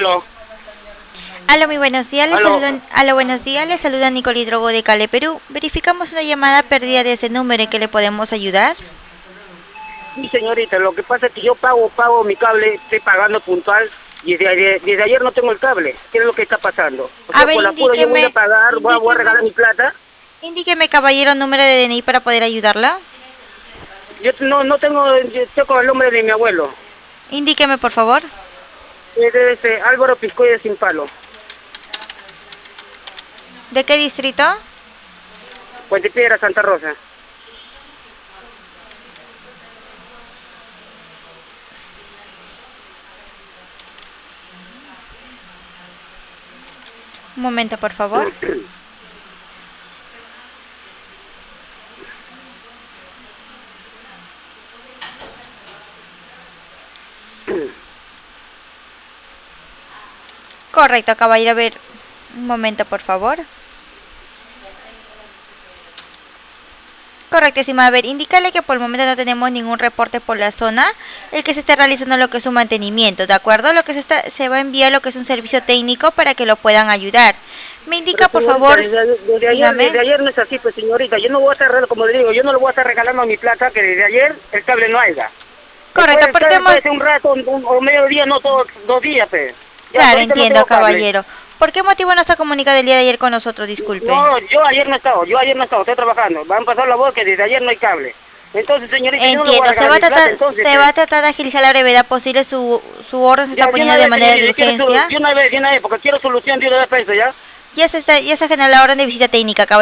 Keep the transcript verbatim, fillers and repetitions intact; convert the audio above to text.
Aló. Aló, muy buenos días. Les Aló. saludan, aló, buenos días. Les saluda Nicole Hidrogo de Cale, Perú. Verificamos una llamada perdida de ese número. ¿En que le podemos ayudar? Sí, señorita, lo que pasa es que yo pago, pago mi cable, estoy pagando puntual, y desde, ayer- desde ayer no tengo el cable. ¿Qué es lo que está pasando? O A sea, ver, por la pura yo voy a indíqueme, pagar, voy a, voy a regalar indíqueme, mi plata. indíqueme, caballero, número de D N I para poder ayudarla. Yo no, no tengo, yo estoy con el nombre de mi abuelo. Indíqueme, por favor. Es de ese Álvaro Piscoy de Sin Palo, ¿De qué distrito? Puente Piedra, Santa Rosa. Un momento, por favor. Correcto, caballero. A ver, un momento, por favor. Correcto, estimada. A ver, indícale que por el momento no tenemos ningún reporte por la zona, el que se esté realizando lo que es un mantenimiento, ¿de acuerdo? Lo que se está, se va a enviar lo que es un servicio técnico para que lo puedan ayudar. Me indica, Pero, por señorita, favor, desde, desde ayer, dígame. desde ayer no es así, pues señorita, yo no voy a estar, como le digo, yo no le voy a estar regalando mi plata, que desde ayer el cable no haya. Correcto, Después el porque cable hemos... puede ser un rato un- un- o medio día, no todos dos días, pues. Ya, Claro, ahorita no entiendo, tengo cable. caballero. ¿Por qué motivo no se ha comunicado el día de ayer con nosotros? Disculpe. No, yo ayer no he estado, yo ayer no he estado, estoy trabajando. Van a pasar la voz que desde ayer no hay cable. Entonces, señorita, yo no le voy a Entiendo, se regalar va a mi plata, tratar, entonces. se pues. va a tratar de agilizar la brevedad posible. Su, su orden se está Ya, de poniendo una de vez, manera de señorita, quiero solu- urgencia. de una vez, de una vez, porque quiero solución de una vez para eso, ¿ya? Ya se está, ya se ha generado la orden de visita técnica, caballero.